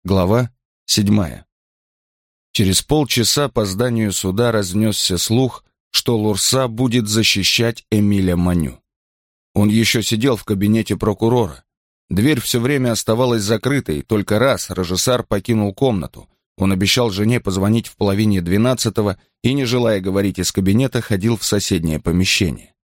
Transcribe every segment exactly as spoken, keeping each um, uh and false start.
Глава седьмая. Через полчаса по зданию суда разнесся слух, что Лурса будет защищать Эмиля Маню. Он еще сидел в кабинете прокурора. Дверь все время оставалась закрытой, только раз Режиссар покинул комнату. Он обещал жене позвонить в половине двенадцатого и, не желая говорить из кабинета, ходил в соседнее помещение.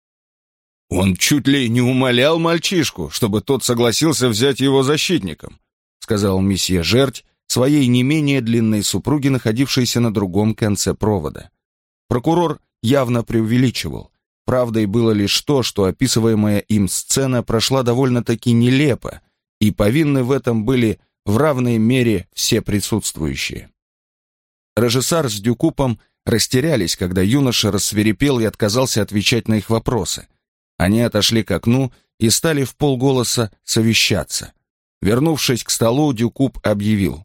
«Он чуть ли не умолял мальчишку, чтобы тот согласился взять его защитником», сказал месье Жерть своей не менее длинной супруге, находившейся на другом конце провода. Прокурор явно преувеличивал. Правдой было лишь то, что описываемая им сцена прошла довольно-таки нелепо, и повинны в этом были в равной мере все присутствующие. Режиссар с Дюкупом растерялись, когда юноша рассвирепел и отказался отвечать на их вопросы. Они отошли к окну и стали вполголоса совещаться. Вернувшись к столу, Дюкуп объявил: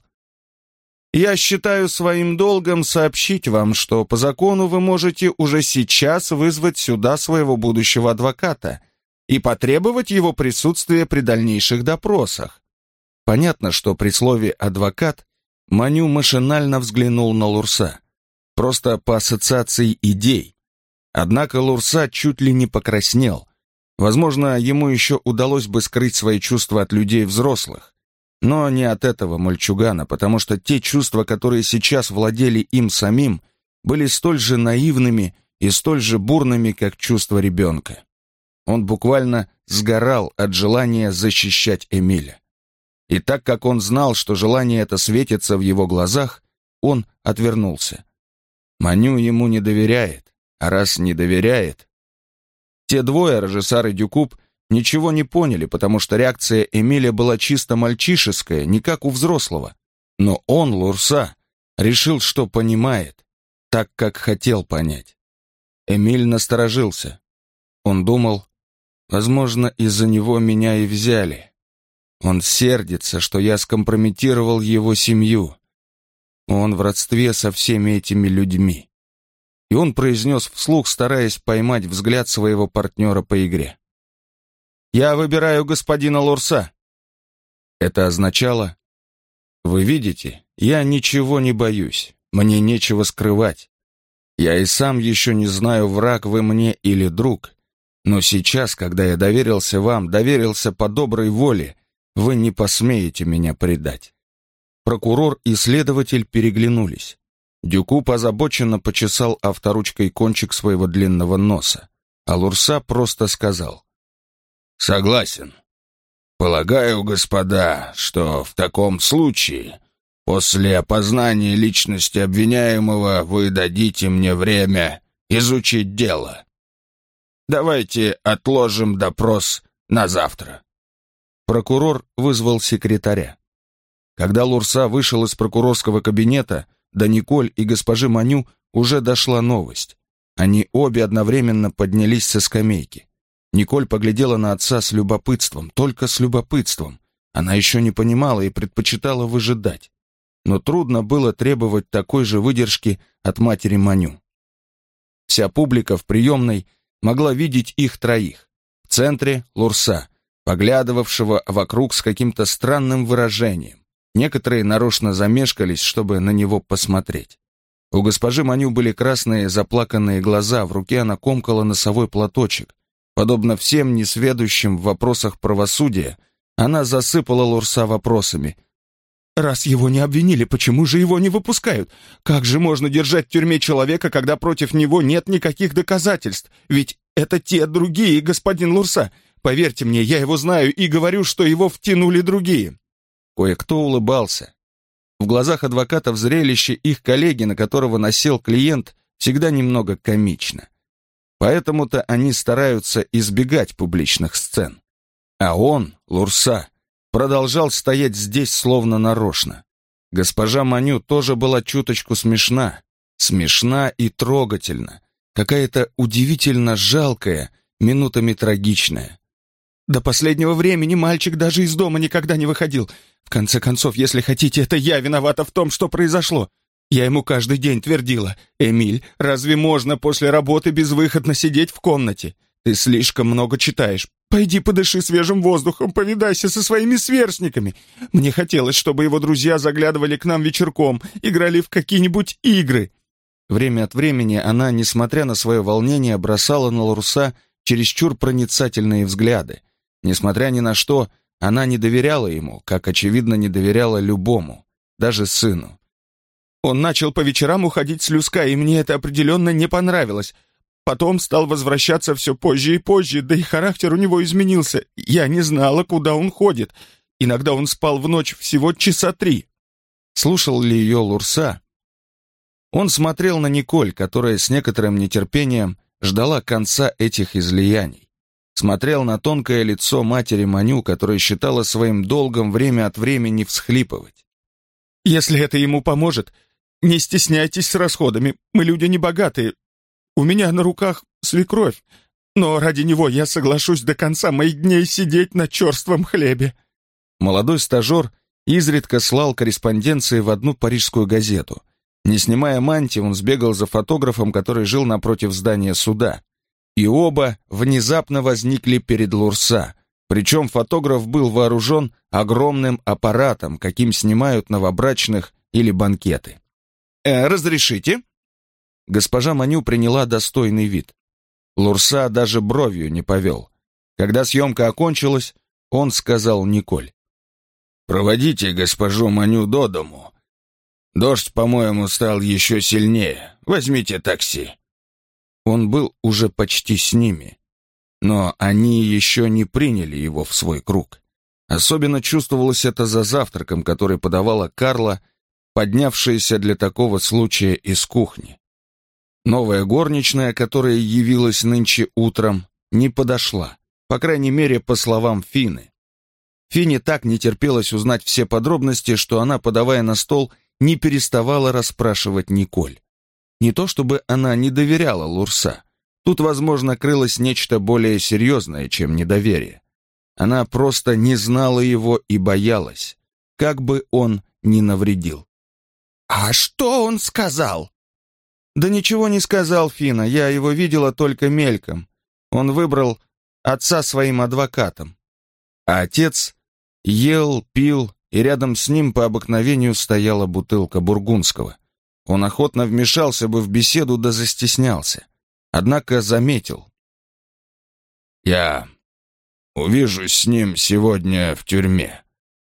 «Я считаю своим долгом сообщить вам, что по закону вы можете уже сейчас вызвать сюда своего будущего адвоката и потребовать его присутствия при дальнейших допросах». Понятно, что при слове «адвокат» Маню машинально взглянул на Лурса, просто по ассоциации идей. Однако Лурса чуть ли не покраснел. Возможно, ему еще удалось бы скрыть свои чувства от людей взрослых, но не от этого мальчугана, потому что те чувства, которые сейчас владели им самим, были столь же наивными и столь же бурными, как чувства ребенка. Он буквально сгорал от желания защищать Эмиля. И так как он знал, что желание это светится в его глазах, он отвернулся. Маню ему не доверяет, а раз не доверяет... Те двое, Режиссар и Дюкуп, ничего не поняли, потому что реакция Эмиля была чисто мальчишеская, не как у взрослого. Но он, Лурса, решил, что понимает, так, как хотел понять. Эмиль насторожился. Он думал, возможно, из-за него меня и взяли. Он сердится, что я скомпрометировал его семью. Он в родстве со всеми этими людьми. И он произнес вслух, стараясь поймать взгляд своего партнера по игре: «Я выбираю господина Лурса». Это означало: «Вы видите, я ничего не боюсь, мне нечего скрывать. Я и сам еще не знаю, враг вы мне или друг, но сейчас, когда я доверился вам, доверился по доброй воле, вы не посмеете меня предать». Прокурор и следователь переглянулись. Дюкуп озабоченно почесал авторучкой кончик своего длинного носа, а Лурса просто сказал: «Согласен. Полагаю, господа, что в таком случае, после опознания личности обвиняемого, вы дадите мне время изучить дело. Давайте отложим допрос на завтра». Прокурор вызвал секретаря. Когда Лурса вышел из прокурорского кабинета, до Николь и госпожи Маню уже дошла новость. Они обе одновременно поднялись со скамейки. Николь поглядела на отца с любопытством, только с любопытством. Она еще не понимала и предпочитала выжидать. Но трудно было требовать такой же выдержки от матери Маню. Вся публика в приемной могла видеть их троих. В центре Лурса, поглядывавшего вокруг с каким-то странным выражением. Некоторые нарочно замешкались, чтобы на него посмотреть. У госпожи Маню были красные заплаканные глаза, в руке она комкала носовой платочек. Подобно всем несведущим в вопросах правосудия, она засыпала Лурса вопросами. «Раз его не обвинили, почему же его не выпускают? Как же можно держать в тюрьме человека, когда против него нет никаких доказательств? Ведь это те другие, господин Лурса. Поверьте мне, я его знаю и говорю, что его втянули другие». Кое-кто улыбался. В глазах адвокатов зрелище их коллеги, на которого насел клиент, всегда немного комично. Поэтому-то они стараются избегать публичных сцен. А он, Лурса, продолжал стоять здесь словно нарочно. Госпожа Маню тоже была чуточку смешна. Смешна и трогательна. Какая-то удивительно жалкая, минутами трагичная. «До последнего времени мальчик даже из дома никогда не выходил. В конце концов, если хотите, это я виновата в том, что произошло. Я ему каждый день твердила: «Эмиль, разве можно после работы безвыходно сидеть в комнате? Ты слишком много читаешь. Пойди подыши свежим воздухом, повидайся со своими сверстниками. Мне хотелось, чтобы его друзья заглядывали к нам вечерком, играли в какие-нибудь игры». Время от времени она, несмотря на свое волнение, бросала на Лурса чересчур проницательные взгляды. Несмотря ни на что, она не доверяла ему, как, очевидно, не доверяла любому, даже сыну. «Он начал по вечерам уходить с Люска, и мне это определенно не понравилось. Потом стал возвращаться все позже и позже, да и характер у него изменился. Я не знала, куда он ходит. Иногда он спал в ночь всего часа три». Слушал ли ее Лурса? Он смотрел на Николь, которая с некоторым нетерпением ждала конца этих излияний. Смотрел на тонкое лицо матери Маню, которая считала своим долгом время от времени всхлипывать. «Если это ему поможет, не стесняйтесь с расходами. Мы люди небогатые. У меня на руках свекровь, но ради него я соглашусь до конца моих дней сидеть на черством хлебе». Молодой стажер изредка слал корреспонденции в одну парижскую газету. Не снимая мантии, он сбегал за фотографом, который жил напротив здания суда. И оба внезапно возникли перед Лурса. Причем фотограф был вооружен огромным аппаратом, каким снимают новобрачных или банкеты. «Э, разрешите?» Госпожа Маню приняла достойный вид. Лурса даже бровью не повел. Когда съемка окончилась, он сказал Николь: «Проводите госпожу Маню до дому. Дождь, по-моему, стал еще сильнее. Возьмите такси». Он был уже почти с ними, но они еще не приняли его в свой круг. Особенно чувствовалось это за завтраком, который подавала Карла, поднявшаяся для такого случая из кухни. Новая горничная, которая явилась нынче утром, не подошла, по крайней мере, по словам Фины. Фине так не терпелось узнать все подробности, что она, подавая на стол, не переставала расспрашивать Николь. Не то чтобы она не доверяла Лурса. Тут, возможно, крылось нечто более серьезное, чем недоверие. Она просто не знала его и боялась, как бы он ни навредил. «А что он сказал?» «Да ничего не сказал, Фина, я его видела только мельком. Он выбрал отца своим адвокатом. А отец ел, пил, и рядом с ним по обыкновению стояла бутылка бургундского. Он охотно вмешался бы в беседу, да застеснялся. Однако заметил: «Я увижусь с ним сегодня в тюрьме.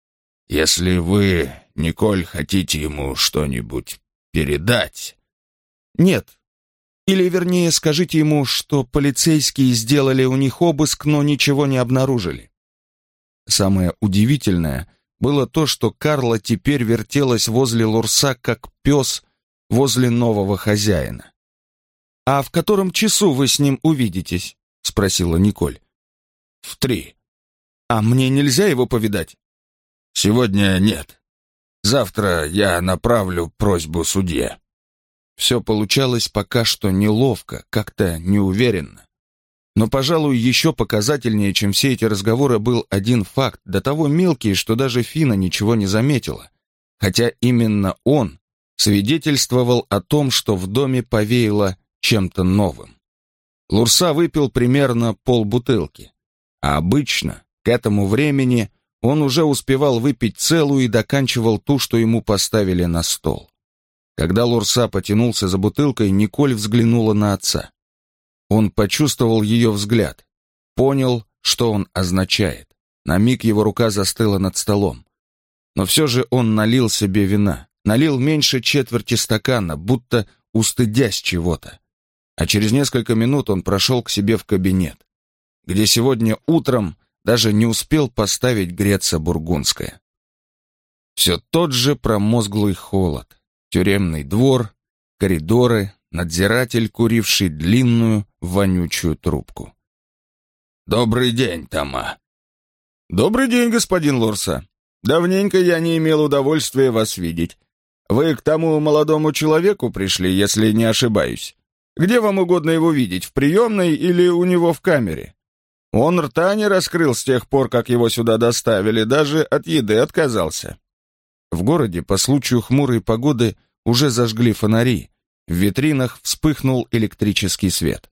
Если вы, Николь, хотите ему что-нибудь передать...» «Нет. Или, вернее, скажите ему, что полицейские сделали у них обыск, но ничего не обнаружили». Самое удивительное было то, что Карла теперь вертелась возле Лурса, как пес возле нового хозяина. «А в котором часу вы с ним увидитесь?» — спросила Николь. «В три». «А мне нельзя его повидать?» «Сегодня нет. Завтра я направлю просьбу судье». Все получалось пока что неловко, как-то неуверенно. Но, пожалуй, еще показательнее, чем все эти разговоры, был один факт, до того мелкий, что даже Фина ничего не заметила. Хотя именно он свидетельствовал о том, что в доме повеяло чем-то новым. Лурса выпил примерно полбутылки, а обычно к этому времени он уже успевал выпить целую и доканчивал ту, что ему поставили на стол. Когда Лурса потянулся за бутылкой, Николь взглянула на отца. Он почувствовал ее взгляд, понял, что он означает. На миг его рука застыла над столом. Но все же он налил себе вина, налил меньше четверти стакана, будто устыдясь чего-то. А через несколько минут он прошел к себе в кабинет, где сегодня утром даже не успел поставить греться бургундское. Все тот же промозглый холод, тюремный двор, коридоры, надзиратель, куривший длинную, вонючую трубку. «Добрый день, Тома». «Добрый день, господин Лурса. Давненько я не имел удовольствия вас видеть. Вы к тому молодому человеку пришли, если не ошибаюсь. Где вам угодно его видеть, в приемной или у него в камере? Он рта не раскрыл с тех пор, как его сюда доставили, даже от еды отказался». В городе по случаю хмурой погоды уже зажгли фонари. В витринах вспыхнул электрический свет.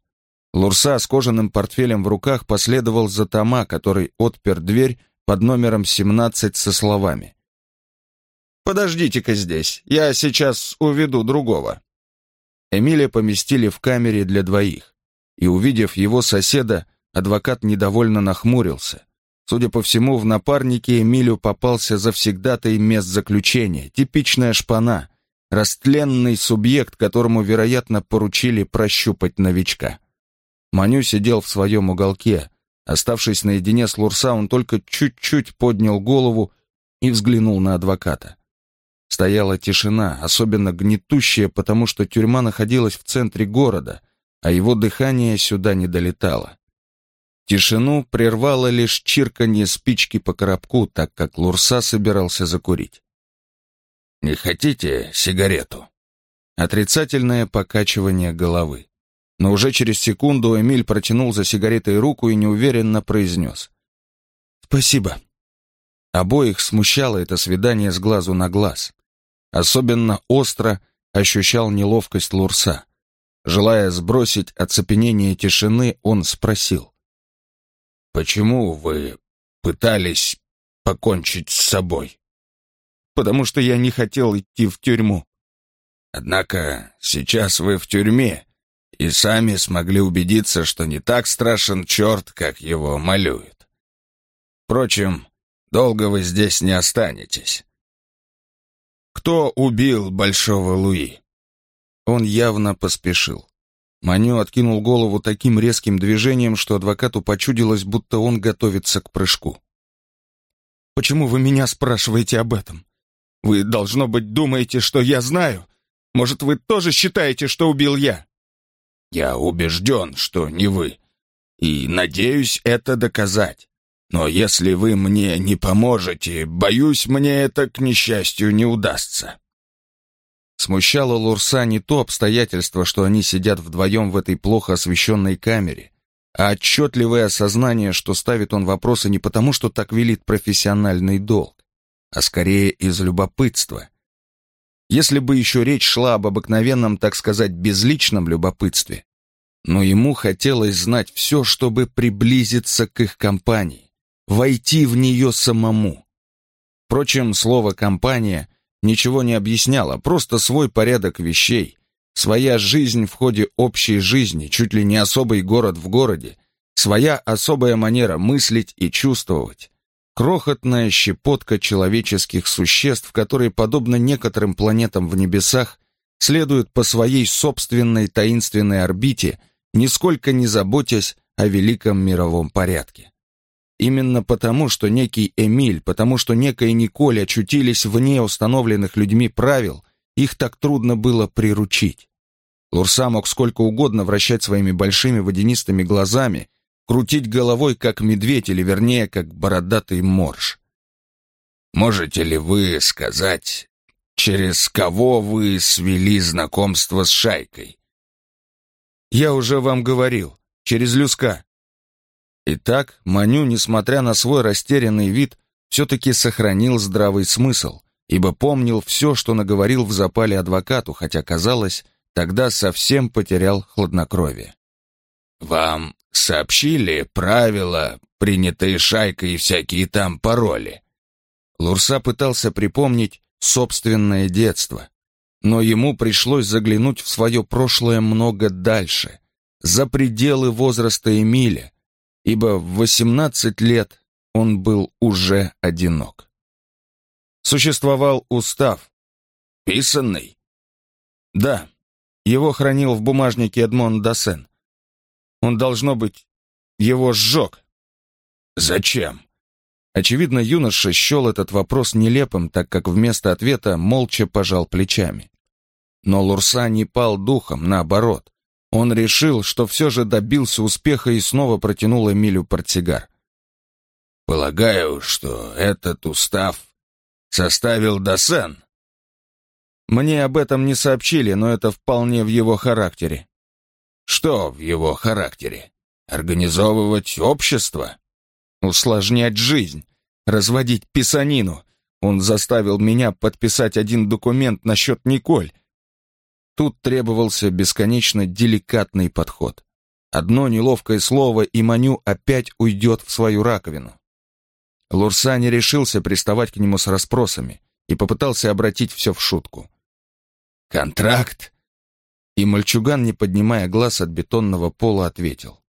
Лурса с кожаным портфелем в руках последовал за Тома, который отпер дверь под номером семнадцать со словами: «Подождите-ка здесь, я сейчас уведу другого». Эмиля поместили в камере для двоих, и, увидев его соседа, адвокат недовольно нахмурился. Судя по всему, в напарнике Эмилю попался завсегдатай мест заключения, типичная шпана, растленный субъект, которому, вероятно, поручили прощупать новичка. Маню сидел в своем уголке. Оставшись наедине с Лурса, он только чуть-чуть поднял голову и взглянул на адвоката. Стояла тишина, особенно гнетущая, потому что тюрьма находилась в центре города, а его дыхание сюда не долетало. Тишину прервало лишь чирканье спички по коробку, так как Лурса собирался закурить. «Не хотите сигарету?» Отрицательное покачивание головы. Но уже через секунду Эмиль протянул за сигаретой руку и неуверенно произнес: «Спасибо». Обоих смущало это свидание с глазу на глаз. Особенно остро ощущал неловкость Лурса. Желая сбросить оцепенение тишины, он спросил: «Почему вы пытались покончить с собой?» «Потому что я не хотел идти в тюрьму». «Однако сейчас вы в тюрьме и сами смогли убедиться, что не так страшен черт, как его малюют. Впрочем, долго вы здесь не останетесь». «Кто убил Большого Луи?» Он явно поспешил. Маню откинул голову таким резким движением, что адвокату почудилось, будто он готовится к прыжку. «Почему вы меня спрашиваете об этом? Вы, должно быть, думаете, что я знаю? Может, вы тоже считаете, что убил я?» «Я убежден, что не вы, и надеюсь это доказать. Но если вы мне не поможете, боюсь, мне это, к несчастью, не удастся». Смущало Лурса не то обстоятельство, что они сидят вдвоем в этой плохо освещенной камере, а отчетливое осознание, что ставит он вопросы не потому, что так велит профессиональный долг, а скорее из любопытства. Если бы еще речь шла об обыкновенном, так сказать, безличном любопытстве, но ему хотелось знать все, чтобы приблизиться к их компании, войти в нее самому. Впрочем, слово «компания» ничего не объясняло, просто свой порядок вещей, своя жизнь в ходе общей жизни, чуть ли не особый город в городе, своя особая манера мыслить и чувствовать, крохотная щепотка человеческих существ, которые, подобно некоторым планетам в небесах, следуют по своей собственной таинственной орбите, нисколько не заботясь о великом мировом порядке. Именно потому, что некий Эмиль, потому что некая Николь очутились вне установленных людьми правил, их так трудно было приручить. Лурса мог сколько угодно вращать своими большими водянистыми глазами, крутить головой, как медведь, или вернее, как бородатый морж. «Можете ли вы сказать, через кого вы свели знакомство с шайкой?» «Я уже вам говорил, через Люска». Итак, Маню, несмотря на свой растерянный вид, все-таки сохранил здравый смысл, ибо помнил все, что наговорил в запале адвокату, хотя, казалось, тогда совсем потерял хладнокровие. «Вам сообщили правила, принятые шайкой, и всякие там пароли?» Лурса пытался припомнить собственное детство, но ему пришлось заглянуть в свое прошлое много дальше, за пределы возраста Эмиля, ибо в восемнадцать лет он был уже одинок. Существовал устав. Писанный? Да, его хранил в бумажнике Эдмон Дассен. Он, должно быть, его сжег. Зачем? Очевидно, юноша счел этот вопрос нелепым, так как вместо ответа молча пожал плечами. Но Лурса не пал духом, наоборот. Он решил, что все же добился успеха, и снова протянул Эмилю портсигар. «Полагаю, что этот устав составил Дассен?» «Мне об этом не сообщили, но это вполне в его характере». «Что в его характере? Организовывать общество?» «Усложнять жизнь, разводить писанину. Он заставил меня подписать один документ насчет Николь». Тут требовался бесконечно деликатный подход. Одно неловкое слово, и Маню опять уйдет в свою раковину. Лурса не решился приставать к нему с расспросами и попытался обратить все в шутку. «Контракт?» И мальчуган, не поднимая глаз от бетонного пола, ответил.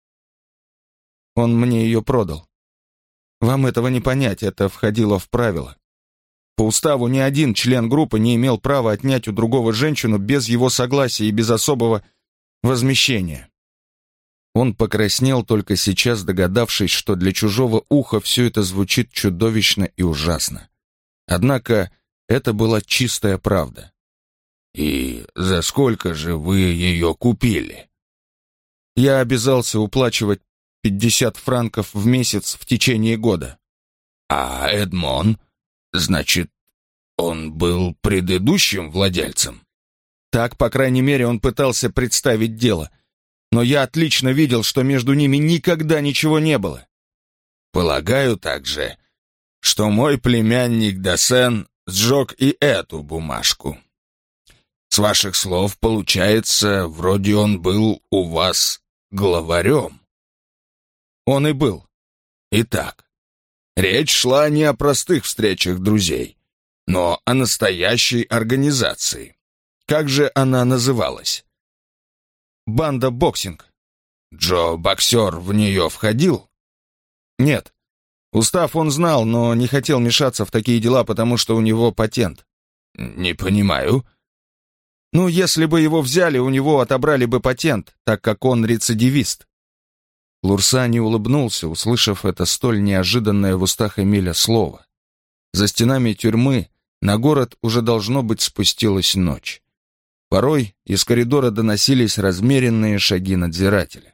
«Он мне ее продал. Вам этого не понять, это входило в правила. По уставу ни один член группы не имел права отнять у другого женщину без его согласия и без особого возмещения». Он покраснел, только сейчас догадавшись, что для чужого уха все это звучит чудовищно и ужасно. Однако это была чистая правда. «И за сколько же вы ее купили?» Я обязался уплачивать пятьдесят франков в месяц в течение года. «А Эдмон? Значит, он был предыдущим владельцем?» Так, по крайней мере, он пытался представить дело. Но я отлично видел, что между ними никогда ничего не было. «Полагаю также, что мой племянник Досен сжег и эту бумажку. С ваших слов, получается, вроде он был у вас главарем». Он и был. Итак, речь шла не о простых встречах друзей, но о настоящей организации. Как же она называлась? «Банда боксинг». Джо Боксер в нее входил? Нет. Устав он знал, но не хотел мешаться в такие дела, потому что у него патент. Не понимаю. Ну, если бы его взяли, у него отобрали бы патент, так как он рецидивист. Лурса не улыбнулся, услышав это столь неожиданное в устах Эмиля слово. За стенами тюрьмы на город уже должно быть спустилась ночь. Порой из коридора доносились размеренные шаги надзирателя.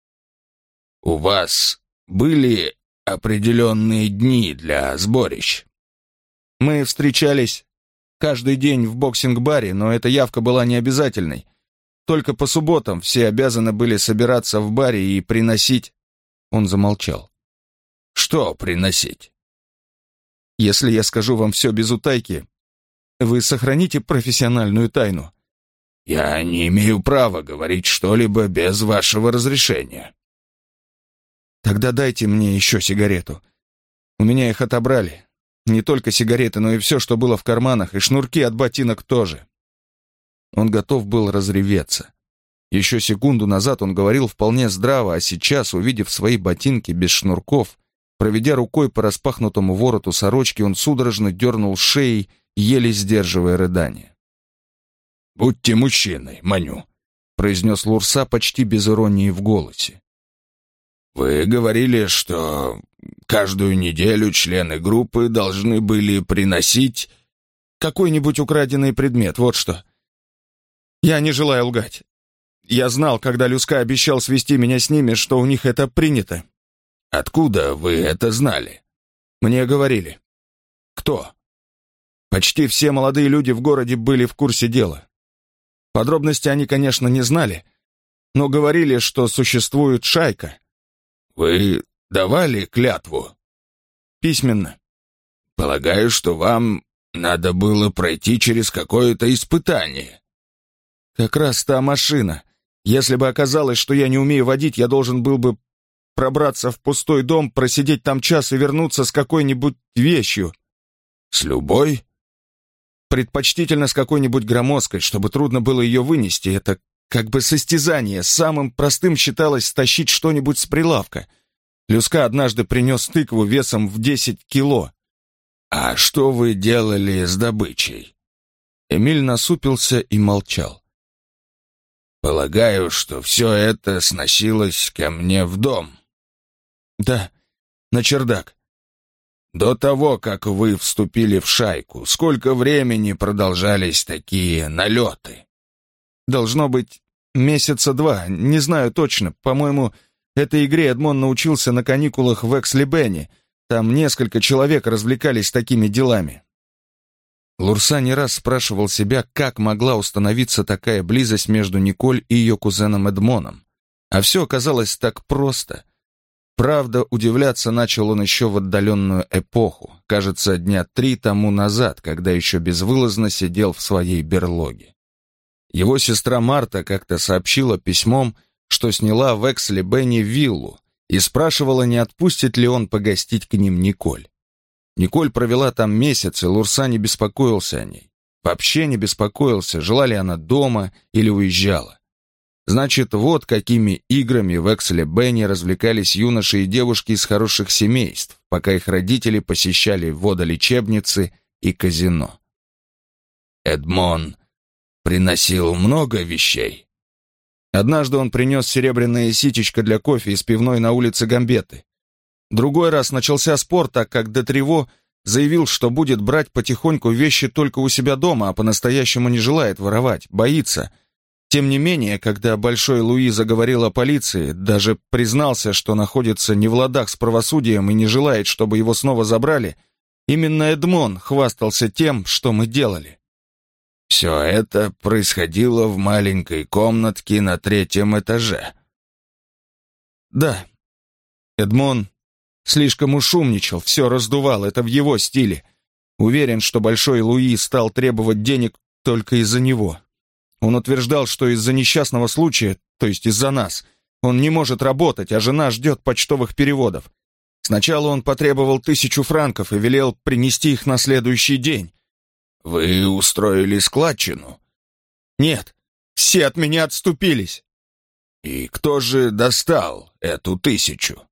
«У вас были определенные дни для сборищ?» Мы встречались каждый день в боксинг-баре, но эта явка была необязательной. Только по субботам все обязаны были собираться в баре и приносить...» Он замолчал. «Что приносить?» «Если я скажу вам все без утайки, вы сохраните профессиональную тайну?» «Я не имею права говорить что-либо без вашего разрешения». «Тогда дайте мне еще сигарету. У меня их отобрали. Не только сигареты, но и все, что было в карманах, и шнурки от ботинок тоже». Он готов был разреветься. Еще секунду назад он говорил вполне здраво, а сейчас, увидев свои ботинки без шнурков, проведя рукой по распахнутому вороту сорочки, он судорожно дернул шеей, еле сдерживая рыдание. «Будьте мужчиной, Маню», — произнес Лурса почти без иронии в голосе. «Вы говорили, что каждую неделю члены группы должны были приносить какой-нибудь украденный предмет, вот что. Я не желаю лгать. Я знал, когда Люска обещал свести меня с ними, что у них это принято». «Откуда вы это знали?» «Мне говорили». «Кто?» «Почти все молодые люди в городе были в курсе дела. Подробности они, конечно, не знали, но говорили, что существует шайка». «Вы давали клятву?» «Письменно». «Полагаю, что вам надо было пройти через какое-то испытание». «Как раз та машина. Если бы оказалось, что я не умею водить, я должен был бы пробраться в пустой дом, просидеть там час и вернуться с какой-нибудь вещью». «С любой?» «Предпочтительно с какой-нибудь громоздкой, чтобы трудно было ее вынести. Это как бы состязание. Самым простым считалось стащить что-нибудь с прилавка. Люска однажды принес тыкву весом в десять кило». «А что вы делали с добычей?» Эмиль насупился и молчал. «Полагаю, что все это сносилось ко мне в дом». «Да, на чердак». «До того, как вы вступили в шайку, сколько времени продолжались такие налеты?» «Должно быть, месяца два, не знаю точно. По-моему, этой игре Эдмон научился на каникулах в Экс-Либене. Там несколько человек развлекались такими делами». Лурса не раз спрашивал себя, как могла установиться такая близость между Николь и ее кузеном Эдмоном. А все оказалось так просто. Правда, удивляться начал он еще в отдаленную эпоху, кажется, дня три тому назад, когда еще безвылазно сидел в своей берлоге. Его сестра Марта как-то сообщила письмом, что сняла в Эксли-Бенни виллу, и спрашивала, не отпустит ли он погостить к ним Николь. Николь провела там месяц, и Лурса не беспокоился о ней. Вообще не беспокоился, жила ли она дома или уезжала. Значит, вот какими играми в Эксли-Бенни развлекались юноши и девушки из хороших семейств, пока их родители посещали водолечебницы и казино. Эдмон приносил много вещей. Однажды он принес серебряное ситечко для кофе из пивной на улице Гамбеты. Другой раз начался спор, так как Детрево заявил, что будет брать потихоньку вещи только у себя дома, а по-настоящему не желает воровать, боится. Тем не менее, когда Большой Луи заговорил о полиции, даже признался, что находится не в ладах с правосудием и не желает, чтобы его снова забрали, именно Эдмон хвастался тем, что мы делали. Все это происходило в маленькой комнатке на третьем этаже. Да, Эдмон слишком уж умничал, все раздувал, это в его стиле. Уверен, что Большой Луи стал требовать денег только из-за него. Он утверждал, что из-за несчастного случая, то есть из-за нас, он не может работать, а жена ждет почтовых переводов. Сначала он потребовал тысячу франков и велел принести их на следующий день. Вы устроили складчину? Нет, все от меня отступились. И кто же достал эту тысячу?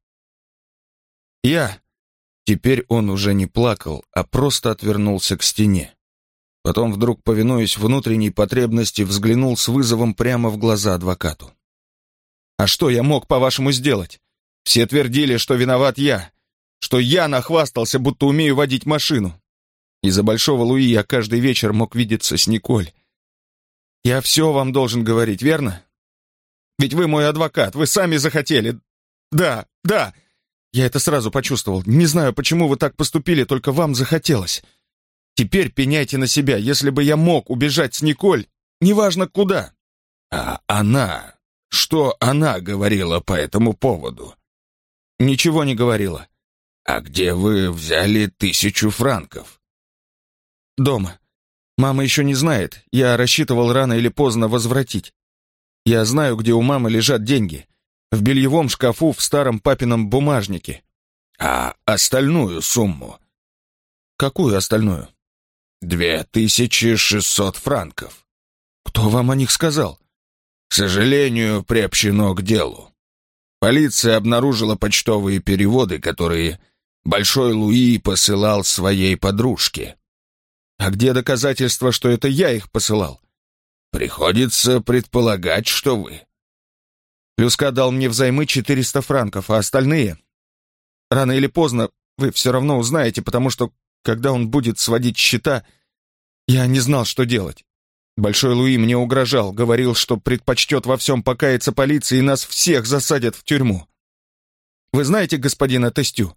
Я. Теперь он уже не плакал, а просто отвернулся к стене. Потом вдруг, повинуясь внутренней потребности, взглянул с вызовом прямо в глаза адвокату. «А что я мог, по-вашему, сделать? Все твердили, что виноват я, что я нахвастался, будто умею водить машину. Из-за Большого Луи я каждый вечер мог видеться с Николь. Я все вам должен говорить, верно? Ведь вы мой адвокат, вы сами захотели. Да, да, я это сразу почувствовал. Не знаю, почему вы так поступили, только вам захотелось. Теперь пеняйте на себя, если бы я мог убежать с Николь, неважно куда». А она... Что она говорила по этому поводу? Ничего не говорила. А где вы взяли тысячу франков? Дома. Мама еще не знает, я рассчитывал рано или поздно возвратить. Я знаю, где у мамы лежат деньги. В бельевом шкафу в старом папином бумажнике. А остальную сумму? Какую остальную? Две тысячи шестьсот франков. Кто вам о них сказал? К сожалению, приобщено к делу. Полиция обнаружила почтовые переводы, которые Большой Луи посылал своей подружке. А где доказательства, что это я их посылал? Приходится предполагать, что вы. Люска дал мне взаймы четыреста франков, а остальные... Рано или поздно вы все равно узнаете, потому что, когда он будет сводить счета, я не знал, что делать. Большой Луи мне угрожал, говорил, что предпочтет во всем покаяться полиции и нас всех засадят в тюрьму. Вы знаете господина Тестю?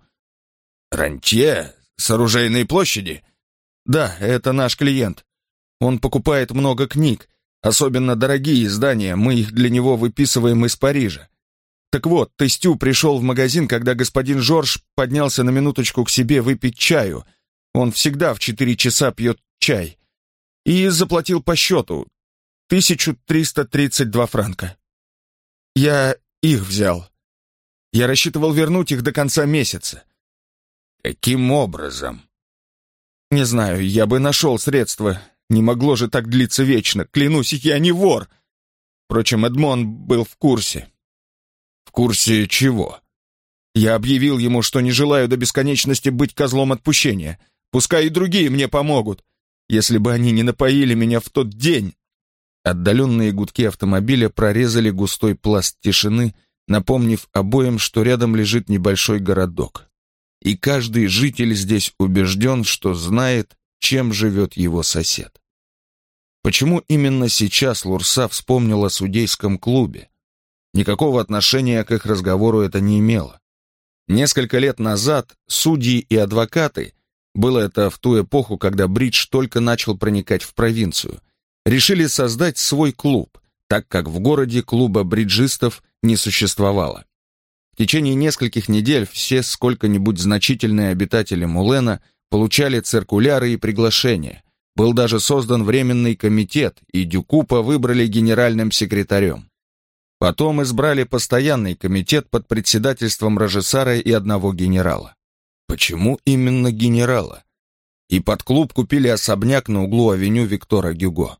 Рантье с оружейной площади? Да, это наш клиент. Он покупает много книг, особенно дорогие издания, мы их для него выписываем из Парижа. Так вот, Тестю пришел в магазин, когда господин Жорж поднялся на минуточку к себе выпить чаю. Он всегда в четыре часа пьет чай. И заплатил по счету тысячу триста тридцать два франка. Я их взял. Я рассчитывал вернуть их до конца месяца. Каким образом? Не знаю, я бы нашел средства. Не могло же так длиться вечно. Клянусь, я не вор. Впрочем, Эдмон был в курсе. В курсе чего? Я объявил ему, что не желаю до бесконечности быть козлом отпущения. Пускай и другие мне помогут. Если бы они не напоили меня в тот день. Отдаленные гудки автомобиля прорезали густой пласт тишины, напомнив обоим, что рядом лежит небольшой городок. И каждый житель здесь убежден, что знает, чем живет его сосед. Почему именно сейчас Лурса вспомнила о судейском клубе? Никакого отношения к их разговору это не имело. Несколько лет назад судьи и адвокаты, было это в ту эпоху, когда бридж только начал проникать в провинцию, решили создать свой клуб, так как в городе клуба бриджистов не существовало. В течение нескольких недель все сколько-нибудь значительные обитатели Мулена получали циркуляры и приглашения. Был даже создан временный комитет, и Дюкупа выбрали генеральным секретарем. Потом избрали постоянный комитет под председательством режиссара и одного генерала. Почему именно генерала? И под клуб купили особняк на углу авеню Виктора Гюго.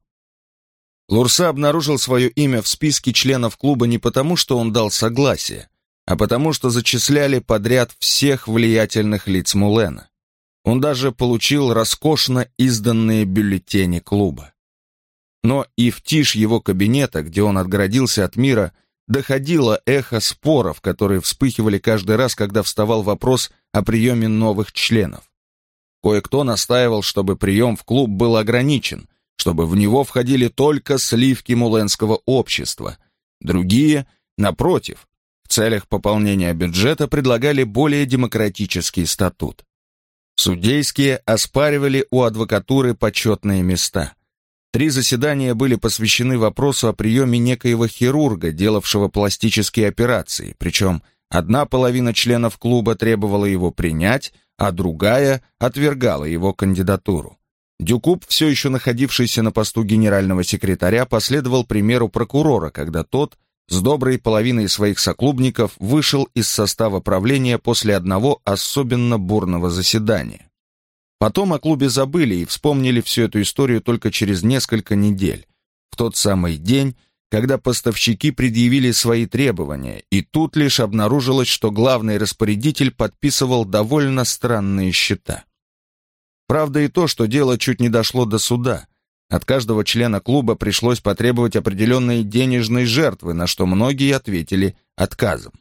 Лурса обнаружил свое имя в списке членов клуба не потому, что он дал согласие, а потому, что зачисляли подряд всех влиятельных лиц Мулена. Он даже получил роскошно изданные бюллетени клуба. Но и в тишь его кабинета, где он отгородился от мира, доходило эхо споров, которые вспыхивали каждый раз, когда вставал вопрос о приеме новых членов. Кое-кто настаивал, чтобы прием в клуб был ограничен, чтобы в него входили только сливки муленского общества. Другие, напротив, в целях пополнения бюджета предлагали более демократический статут. Судейские оспаривали у адвокатуры почетные места. Три заседания были посвящены вопросу о приеме некоего хирурга, делавшего пластические операции, причем одна половина членов клуба требовала его принять, а другая отвергала его кандидатуру. Дюкуб, все еще находившийся на посту генерального секретаря, последовал примеру прокурора, когда тот с доброй половиной своих соклубников вышел из состава правления после одного особенно бурного заседания. Потом о клубе забыли и вспомнили всю эту историю только через несколько недель, в тот самый день, когда поставщики предъявили свои требования, и тут лишь обнаружилось, что главный распорядитель подписывал довольно странные счета. Правда и то, что дело чуть не дошло до суда. От каждого члена клуба пришлось потребовать определенной денежной жертвы, на что многие ответили отказом.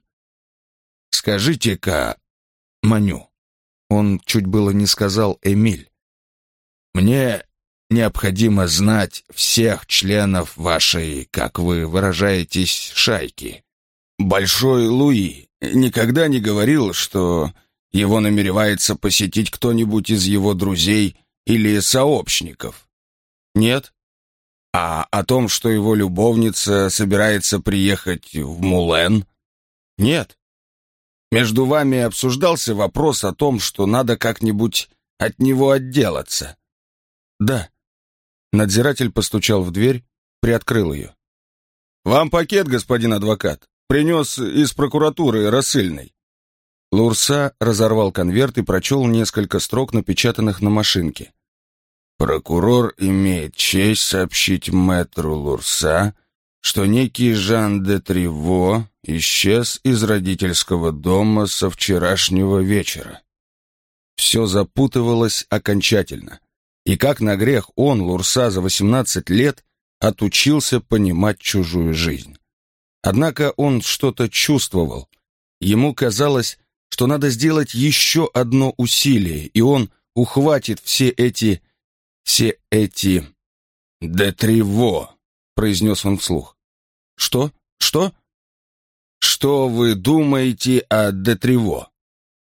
«Скажите-ка, Маню», он чуть было не сказал Эмиль, «мне необходимо знать всех членов вашей, как вы выражаетесь, шайки. Большой Луи никогда не говорил, что его намеревается посетить кто-нибудь из его друзей или сообщников?» «Нет». «А о том, что его любовница собирается приехать в Мулен?» «Нет». «Между вами обсуждался вопрос о том, что надо как-нибудь от него отделаться?» «Да». Надзиратель постучал в дверь, приоткрыл ее. «Вам пакет, господин адвокат. Принес из прокуратуры рассыльный». Лурса разорвал конверт и прочел несколько строк, напечатанных на машинке. «Прокурор имеет честь сообщить мэтру Лурса, что некий Жан де Триво исчез из родительского дома со вчерашнего вечера». Все запутывалось окончательно. И как на грех он, Лурса, за восемнадцать лет отучился понимать чужую жизнь. Однако он что-то чувствовал. Ему казалось, что надо сделать еще одно усилие, и он ухватит все эти... все эти... «Де Триво», — произнес он вслух. «Что? Что?» «Что вы думаете о де Триво?»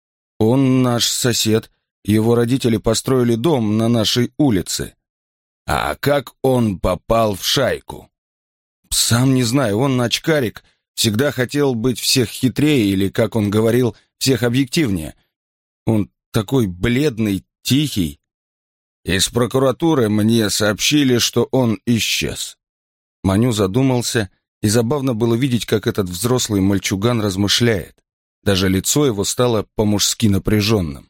«Он наш сосед. Его родители построили дом на нашей улице». «А как он попал в шайку?» «Сам не знаю, он очкарик, всегда хотел быть всех хитрее или, как он говорил, всех объективнее. Он такой бледный, тихий». «Из прокуратуры мне сообщили, что он исчез». Маню задумался, и забавно было видеть, как этот взрослый мальчуган размышляет. Даже лицо его стало по-мужски напряженным.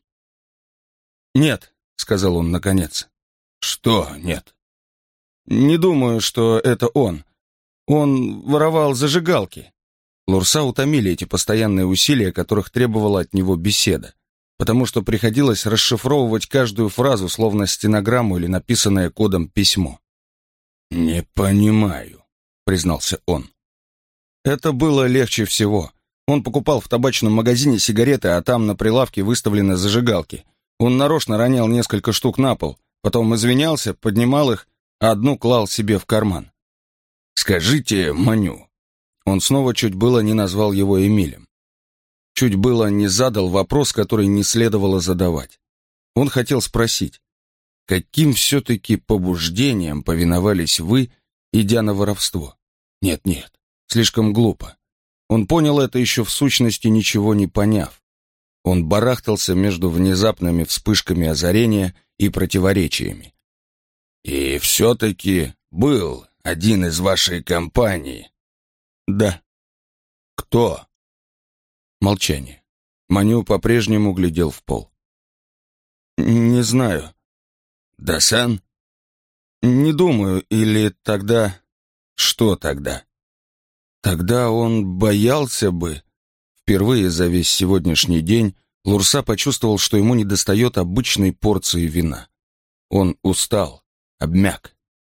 «Нет», — сказал он наконец. «Что нет?» «Не думаю, что это он. Он воровал зажигалки». Лурса утомили эти постоянные усилия, которых требовала от него беседа, потому что приходилось расшифровывать каждую фразу, словно стенограмму или написанное кодом письмо. «Не понимаю», — признался он. Это было легче всего. Он покупал в табачном магазине сигареты, а там на прилавке выставлены зажигалки. Он нарочно ронял несколько штук на пол, потом извинялся, поднимал их, а одну клал себе в карман. «Скажите, Маню». Он снова чуть было не назвал его Эмилем. Чуть было не задал вопрос, который не следовало задавать. Он хотел спросить, каким все-таки побуждением повиновались вы, идя на воровство? Нет-нет, слишком глупо. Он понял это еще в сущности, ничего не поняв. Он барахтался между внезапными вспышками озарения и противоречиями. «И все-таки был один из вашей компании». «Да». кто?» Молчание. Маню по-прежнему глядел в пол. «Не знаю». «Дасан?» «Не думаю. Или тогда...» «Что тогда?» «Тогда он боялся бы...» Впервые за весь сегодняшний день Лурса почувствовал, что ему недостает обычной порции вина. Он устал, обмяк.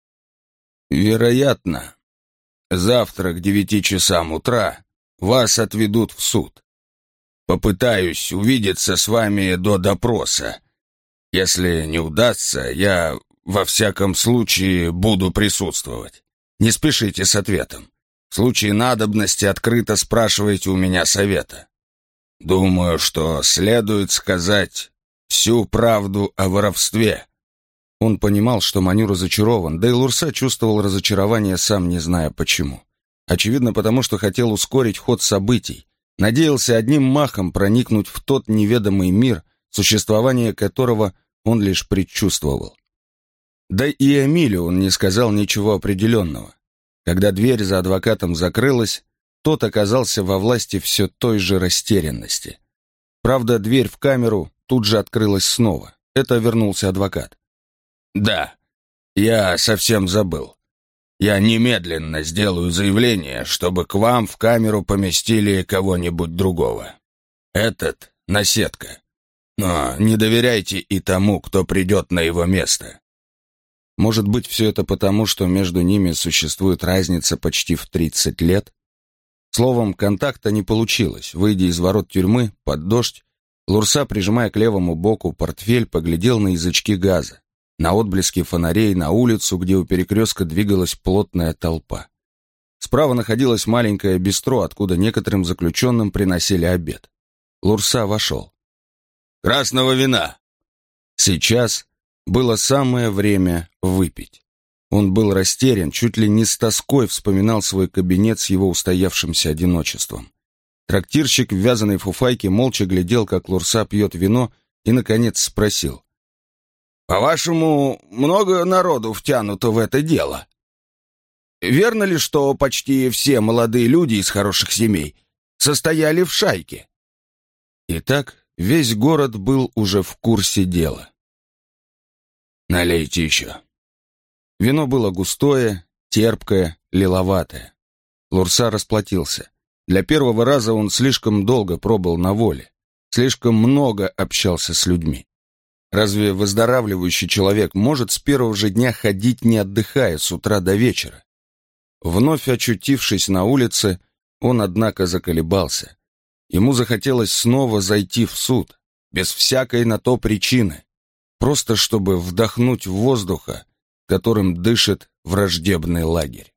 «Вероятно, завтра к девяти часам утра вас отведут в суд. Попытаюсь увидеться с вами до допроса. Если не удастся, я во всяком случае буду присутствовать. Не спешите с ответом. В случае надобности открыто спрашивайте у меня совета. Думаю, что следует сказать всю правду о воровстве». Он понимал, что Маню разочарован, да и Лурса чувствовал разочарование, сам не зная почему. Очевидно, потому что хотел ускорить ход событий, надеялся одним махом проникнуть в тот неведомый мир, существование которого он лишь предчувствовал. Да и Эмилю он не сказал ничего определенного. Когда дверь за адвокатом закрылась, тот оказался во власти все той же растерянности. Правда, дверь в камеру тут же открылась снова. Это вернулся адвокат. «Да, я совсем забыл. Я немедленно сделаю заявление, чтобы к вам в камеру поместили кого-нибудь другого. Этот — наседка. Но не доверяйте и тому, кто придет на его место». Может быть, все это потому, что между ними существует разница почти в тридцать лет? Словом, контакта не получилось. Выйдя из ворот тюрьмы, под дождь, Лурса, прижимая к левому боку портфель, поглядел на язычки газа, на отблески фонарей, на улицу, где у перекрестка двигалась плотная толпа. Справа находилось маленькое бистро, откуда некоторым заключенным приносили обед. Лурса вошел. «Красного вина!» Сейчас было самое время выпить. Он был растерян, чуть ли не с тоской вспоминал свой кабинет с его устоявшимся одиночеством. Трактирщик в вязаной фуфайке молча глядел, как Лурса пьет вино, и, наконец, спросил. «По-вашему, много народу втянуто в это дело? Верно ли, что почти все молодые люди из хороших семей состояли в шайке?» Итак, весь город был уже в курсе дела. «Налейте еще». Вино было густое, терпкое, лиловатое. Лурса расплатился. Для первого раза он слишком долго пробыл на воле, слишком много общался с людьми. Разве выздоравливающий человек может с первого же дня ходить, не отдыхая, с утра до вечера? Вновь очутившись на улице, он, однако, заколебался. Ему захотелось снова зайти в суд, без всякой на то причины, просто чтобы вдохнуть воздуха, которым дышит враждебный лагерь.